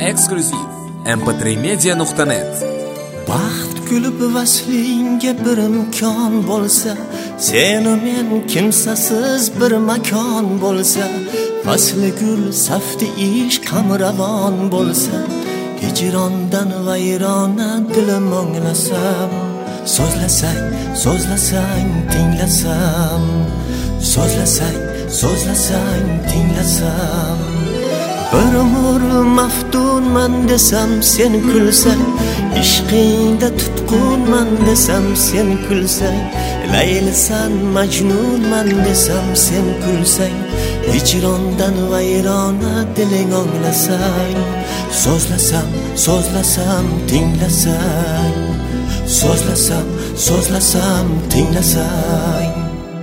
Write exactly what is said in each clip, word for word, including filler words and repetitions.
eksklyuziv em pe tre media nuqta net. Baxt kulib vaslingga bir imkon bo'lsa, seni men kimsasiz bir makon bo'lsa, fasli gul safti ish qamravon bo'lsa, hijrondan vayrona dilim o'nglasam, so'zlasang, so'zlasang, tinglasam, so'zlasang, so'zlasang, tinglasam, bir umr maftunman desam sen kulsang, ishqingda tutqunman desam sen kulsang, laylisan majnunman desam sen kulsang, hijrondan vayrona diling o'nglasang, so'zlasam, so'zlasam, tinglasang, so'zlasam, so'zlasam, tinglasang.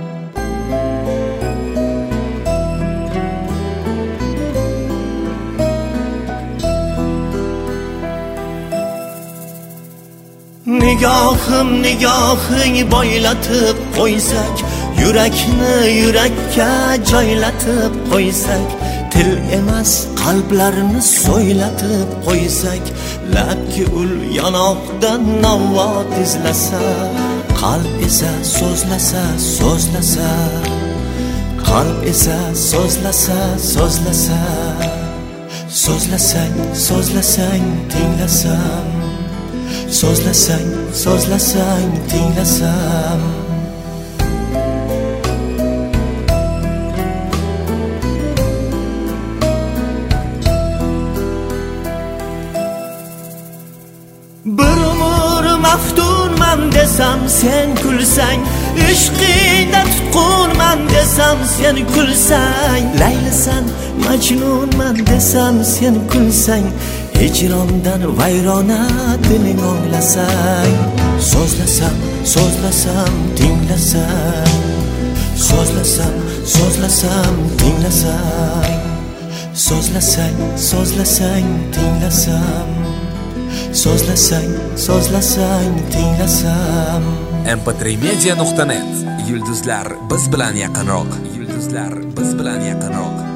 Nigohim nigohing boylatib qo'ysak, yurakni yurakka joylatib qo'ysak, til emas qalblarni so'ylatib qo'ysak, labki ul yanoqdan navot izlasa, qalb esa so'zlasa, so'zlasa, qalb esa so'zlasa, so'zlasa, so'zlasang, so'zlasang, tinglasam, so'zlasang, so'zlasang, tinglasam. Bir umr maftunman desam sen kulsang, ishqingda tutqunman desam sen kulsang, laylisan majnunman desam sen kulsang, hijrondan vayrona diling o'nglasang, so'zlasam, so'zlasam, tinglasang, so'zlasam, so'zlasam, tinglasang, so'zlasang, so'zlasang, tinglasam, so'zlasang, so'zlasang, tinglasam. em pe tre media nuqta net. Yulduzlar biz bilan yaqinroq. Yulduzlar biz bilan yaqinroq.